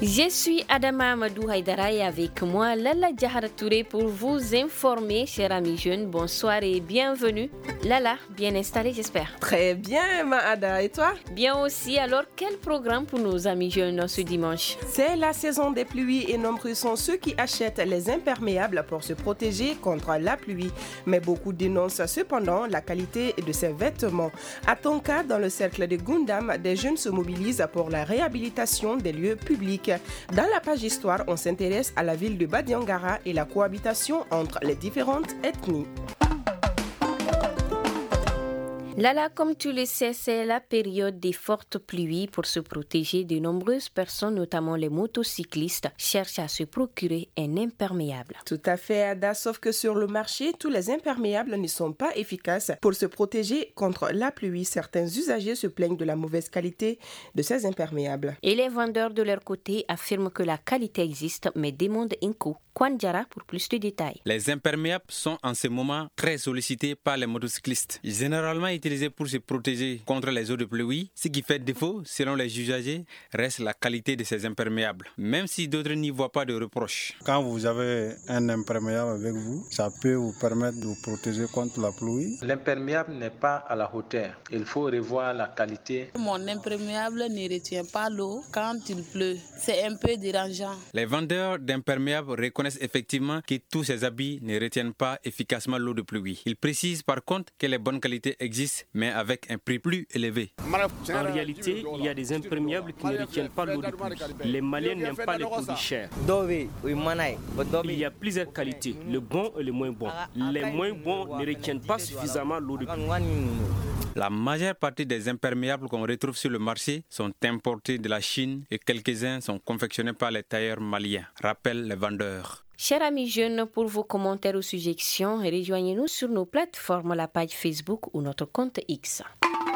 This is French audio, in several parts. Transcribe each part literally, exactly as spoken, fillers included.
Je suis Adama Amadou Haïdara et avec moi Lala Diahara Touré pour vous informer, chers amis jeunes. Bonsoir et bienvenue. Lala, bien installée, j'espère. Très bien, Maada. Et toi? Bien aussi. Alors, quel programme pour nos amis jeunes ce dimanche? C'est la saison des pluies et nombreux sont ceux qui achètent les imperméables pour se protéger contre la pluie. Mais beaucoup dénoncent cependant la qualité de ces vêtements. À Tonka, dans le cercle de Gundam, des jeunes se mobilisent pour la réhabilitation des lieux publics. Dans la page Histoire, on s'intéresse à la ville de Badiangara et la cohabitation entre les différentes ethnies. Lala, comme tu le sais, c'est la période des fortes pluies. Pour se protéger, de nombreuses personnes, notamment les motocyclistes, cherchent à se procurer un imperméable. Tout à fait, Ada, sauf que sur le marché, tous les imperméables ne sont pas efficaces pour se protéger contre la pluie. Certains usagers se plaignent de la mauvaise qualité de ces imperméables. Et les vendeurs, de leur côté, affirment que la qualité existe, mais demandent un coût. Kwanjara pour plus de détails. Les imperméables sont en ce moment très sollicités par les motocyclistes. Généralement utilisés pour se protéger contre les eaux de pluie. Ce qui fait défaut, selon les usagers, reste la qualité de ces imperméables, même si d'autres n'y voient pas de reproches. Quand vous avez un imperméable avec vous, ça peut vous permettre de vous protéger contre la pluie. L'imperméable n'est pas à la hauteur. Il faut revoir la qualité. Mon imperméable ne retient pas l'eau quand il pleut. C'est un peu dérangeant. Les vendeurs d'imperméables reconnaissent effectivement que tous ces habits ne retiennent pas efficacement l'eau de pluie. Ils précisent par contre que les bonnes qualités existent, mais avec un prix plus élevé. En réalité, il y a des imperméables qui ne retiennent pas l'eau de pluie. Les Maliens n'aiment pas les produits chers. Il y a plusieurs qualités, le bon et le moins bon. Les moins bons ne retiennent pas suffisamment l'eau de pluie. La majeure partie des imperméables qu'on retrouve sur le marché sont importés de la Chine et quelques-uns sont confectionnés par les tailleurs maliens, rappellent les vendeurs. Chers amis jeunes, pour vos commentaires ou suggestions, rejoignez-nous sur nos plateformes, la page Facebook ou notre compte X.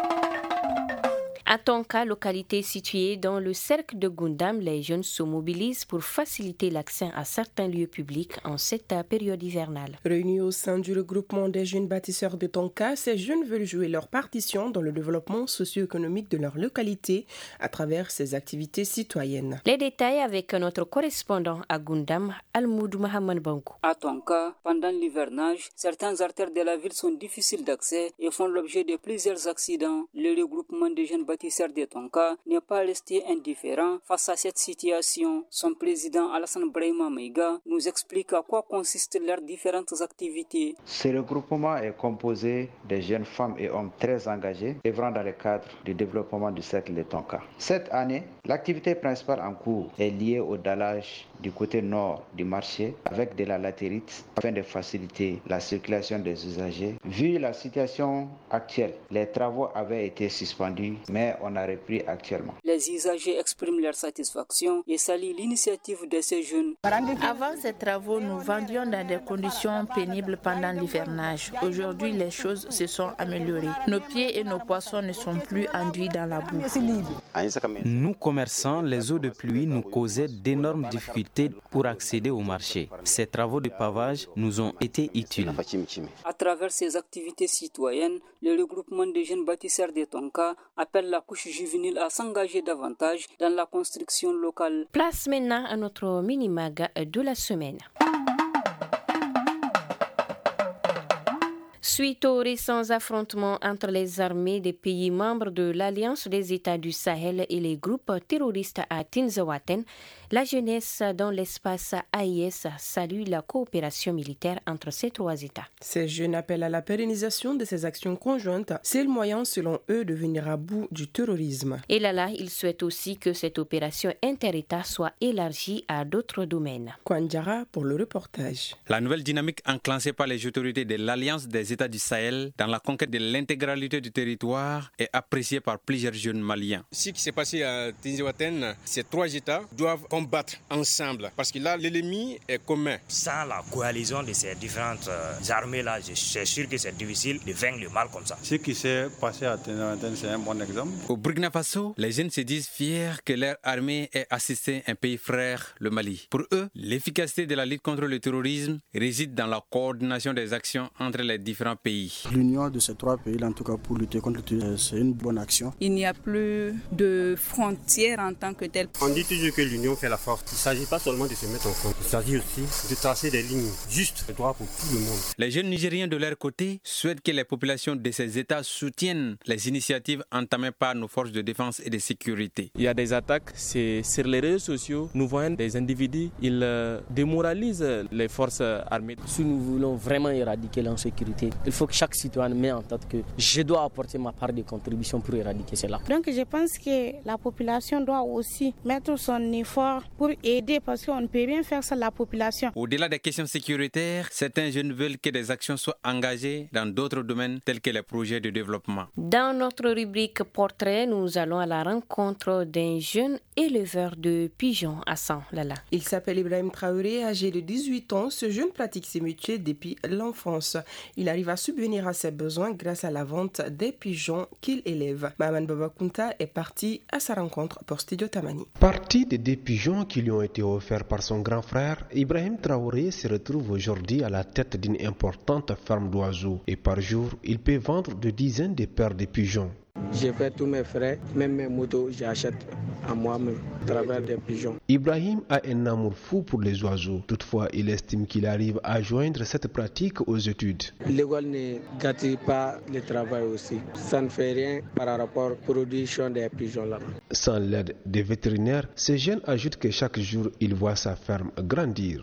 À Tonka, localité située dans le cercle de Gundam, les jeunes se mobilisent pour faciliter l'accès à certains lieux publics en cette période hivernale. Réunis au sein du regroupement des jeunes bâtisseurs de Tonka, ces jeunes veulent jouer leur partition dans le développement socio-économique de leur localité à travers ces activités citoyennes. Les détails avec notre correspondant à Gundam, Almoud Mohamed Bankou. À Tonka, pendant l'hivernage, certaines artères de la ville sont difficiles d'accès et font l'objet de plusieurs accidents. Le regroupement des jeunes bâtisseurs de Tonka n'est pas resté indifférent face à cette situation. Son président Alassane Brahima Maïga nous explique à quoi consistent leurs différentes activités. Ce regroupement est composé de jeunes femmes et hommes très engagés œuvrant dans le cadre du développement du cercle de Tonka. Cette année, l'activité principale en cours est liée au dallage du côté nord du marché avec de la latérite afin de faciliter la circulation des usagers. Vu la situation actuelle, les travaux avaient été suspendus, mais on a repris actuellement. Les usagers expriment leur satisfaction et saluent l'initiative de ces jeunes. Avant ces travaux, nous vendions dans des conditions pénibles pendant l'hivernage. Aujourd'hui, les choses se sont améliorées. Nos pieds et nos poissons ne sont plus enduits dans la boue. Nous, commerçants, les eaux de pluie nous causaient d'énormes difficultés pour accéder au marché. Ces travaux de pavage nous ont été utiles. À travers ces activités citoyennes, le regroupement des jeunes bâtisseurs de Tonka appelle la couche juvénile à s'engager davantage dans la construction locale. Place maintenant à notre mini-mag de la semaine. Suite aux récents affrontements entre les armées des pays membres de l'Alliance des États du Sahel et les groupes terroristes à Tinzaouaten, la jeunesse dans l'espace A I S salue la coopération militaire entre ces trois États. Ces jeunes appellent à la pérennisation de ces actions conjointes. C'est le moyen, selon eux, de venir à bout du terrorisme. Et là, là, ils souhaitent aussi que cette opération inter-État soit élargie à d'autres domaines. Kwanjara pour le reportage. La nouvelle dynamique enclenchée par les autorités de l'Alliance des États du Sahel dans la conquête de l'intégralité du territoire est appréciée par plusieurs jeunes maliens. Ce qui s'est passé à Tinzaouaten, ces trois États doivent combattre ensemble parce que là, l'ennemi est commun. Sans la coalition de ces différentes armées-là, je suis sûr que c'est difficile de vaincre le mal comme ça. Ce qui s'est passé à Tinzaouaten, c'est un bon exemple. Au Burkina Faso, les jeunes se disent fiers que leur armée ait assisté un pays frère, le Mali. Pour eux, l'efficacité de la lutte contre le terrorisme réside dans la coordination des actions entre les différents pays. L'union de ces trois pays, en tout cas pour lutter contre le terrorisme, c'est une bonne action. Il n'y a plus de frontières en tant que telles. On dit toujours que l'union fait la force. Il ne s'agit pas seulement de se mettre ensemble, il s'agit aussi de tracer des lignes justes et droites pour tout le monde. Les jeunes Nigériens de leur côté souhaitent que les populations de ces États soutiennent les initiatives entamées par nos forces de défense et de sécurité. Il y a des attaques, c'est sur les réseaux sociaux. Nous voyons des individus, ils euh, démoralisent les forces armées. Si nous voulons vraiment éradiquer l'insécurité, il faut que chaque citoyen mette en tête que je dois apporter ma part de contribution pour éradiquer cela. Donc je pense que la population doit aussi mettre son effort pour aider parce qu'on ne peut rien faire sans la population. Au-delà des questions sécuritaires, certains jeunes veulent que des actions soient engagées dans d'autres domaines tels que les projets de développement. Dans notre rubrique portrait, nous allons à la rencontre d'un jeune éleveur de pigeons à San Lala. Il s'appelle Ibrahim Traoré, âgé de dix-huit ans. Ce jeune pratique ses métiers depuis l'enfance. Il arrive à subvenir à ses besoins grâce à la vente des pigeons qu'il élève. Maman Babakunta est parti à sa rencontre pour Studio Tamani. Parti de deux pigeons qui lui ont été offerts par son grand frère, Ibrahim Traoré se retrouve aujourd'hui à la tête d'une importante ferme d'oiseaux et par jour, il peut vendre de dizaines de paires de pigeons. J'ai fait tous mes frais, même mes motos, j'achète à moi-même à travers des pigeons. Ibrahim a un amour fou pour les oiseaux. Toutefois, il estime qu'il arrive à joindre cette pratique aux études. L'école ne gâte pas le travail aussi. Ça ne fait rien par rapport à la production des pigeons là. Sans l'aide des vétérinaires, ce jeune ajoute que chaque jour, il voit sa ferme grandir.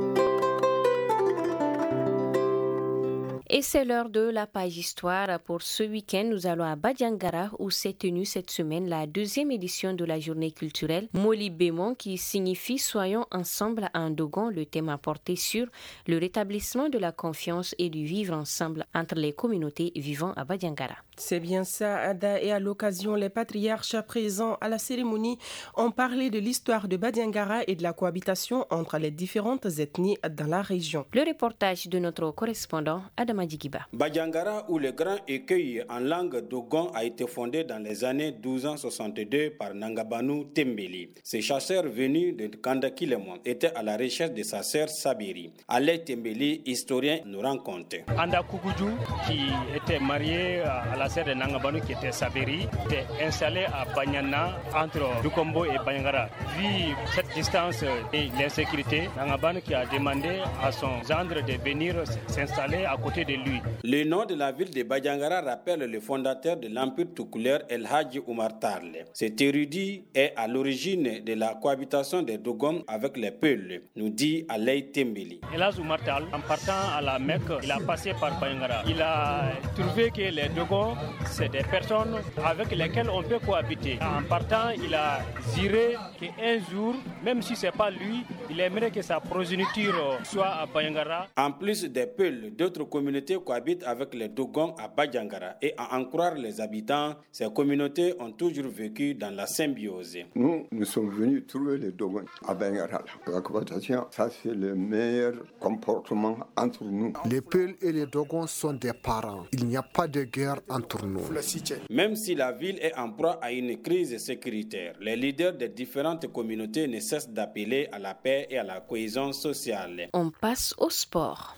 Et c'est l'heure de la page histoire. Pour ce week-end, nous allons à Badiangara où s'est tenue cette semaine la deuxième édition de la journée culturelle Moli Bémon qui signifie Soyons ensemble en Dogon. Le thème a porté sur le rétablissement de la confiance et du vivre ensemble entre les communautés vivant à Badiangara. C'est bien ça, Ada. Et à l'occasion, les patriarches présents à la cérémonie ont parlé de l'histoire de Badiangara et de la cohabitation entre les différentes ethnies dans la région. Le reportage de notre correspondant Adama Djigiba. Badiangara, où le grand écueil en langue Dogon a été fondé dans les années douze cent soixante-deux par Nangabanu Tembeli. Ces chasseurs venus de Kandakilemon étaient à la recherche de sa sœur Sabiri. Alain Tembeli, historien, nous rend compte. Anda Koukoudjou, qui était marié à la sœur de Nangabanu qui était Sabiri, était installé à Banyana entre Dukombo et Badiangara. Vu cette distance et l'insécurité, Nangabanu qui a demandé à son gendre de venir s'installer à côté de lui. Le nom de la ville de Badiangara rappelle le fondateur de l'Empire toucouleur El Hadji Oumar Tarle. Cet érudit est à l'origine de la cohabitation des Dogons avec les Peuls, nous dit Alei Tembeli. El Hadji Oumar Tarle, en partant à la Mecque, il a passé par Badiangara. Il a trouvé que les Dogons, c'est des personnes avec lesquelles on peut cohabiter. En partant, il a juré qu'un jour, même si ce n'est pas lui, il aimerait que sa progéniture soit à Badiangara. En plus des Peuls, d'autres communautés cohabitent avec les Dogons à Badiangara et à en croire les habitants, ces communautés ont toujours vécu dans la symbiose. Nous, nous sommes venus trouver les Dogons à Badiangara. La cohabitation, ça c'est le meilleur comportement entre nous. Les Peuls et les Dogons sont des parents. Il n'y a pas de guerre entre nous. Même si la ville est en proie à une crise sécuritaire, les leaders des différentes communautés ne cessent d'appeler à la paix et à la cohésion sociale. On passe au sport.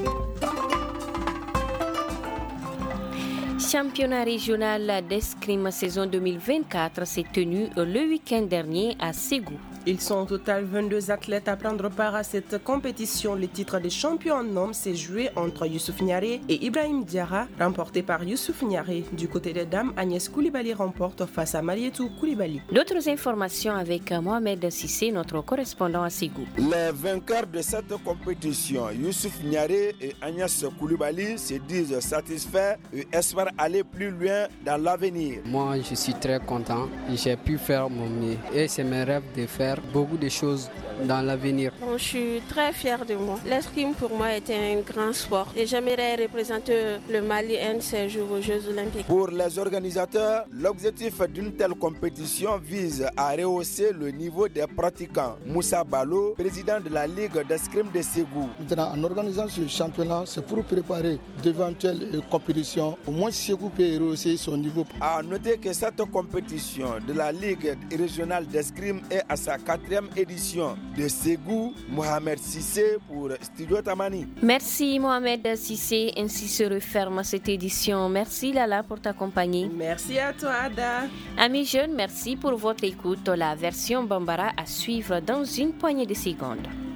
Championnat régional d'escrime saison deux mille vingt-quatre s'est tenu le week-end dernier à Ségou. Ils sont au total vingt-deux athlètes à prendre part à cette compétition. Le titre de champion en homme s'est joué entre Youssouf Niaré et Ibrahim Diarra, remporté par Youssouf Niaré. Du côté des dames, Agnès Koulibaly remporte face à Marietou Koulibaly. D'autres informations avec Mohamed Sissé, notre correspondant à Ségou. Les vainqueurs de cette compétition, Youssouf Niaré et Agnès Koulibaly, se disent satisfaits et espèrent aller plus loin dans l'avenir. Moi, je suis très content. J'ai pu faire mon mieux et c'est mes rêves de faire beaucoup de choses dans l'avenir. Bon, je suis très fière de moi. L'escrime pour moi était un grand sport et j'aimerais représenter le Mali un de ces jours aux Jeux Olympiques. Pour les organisateurs, l'objectif d'une telle compétition vise à rehausser le niveau des pratiquants. Moussa Balo, président de la Ligue d'escrime de Ségou. Maintenant, en organisant ce championnat, c'est pour préparer d'éventuelles compétitions. Au moins, Ségou peut rehausser son niveau. À noter que cette compétition de la Ligue régionale d'escrime est à sa la quatrième édition de Ségou. Mohamed Sissé pour Studio Tamani. Merci Mohamed Sissé. Ainsi se referme cette édition. Merci Lala pour t'accompagner. Merci à toi Ada. Amis jeunes, merci pour votre écoute. La version Bambara à suivre dans une poignée de secondes.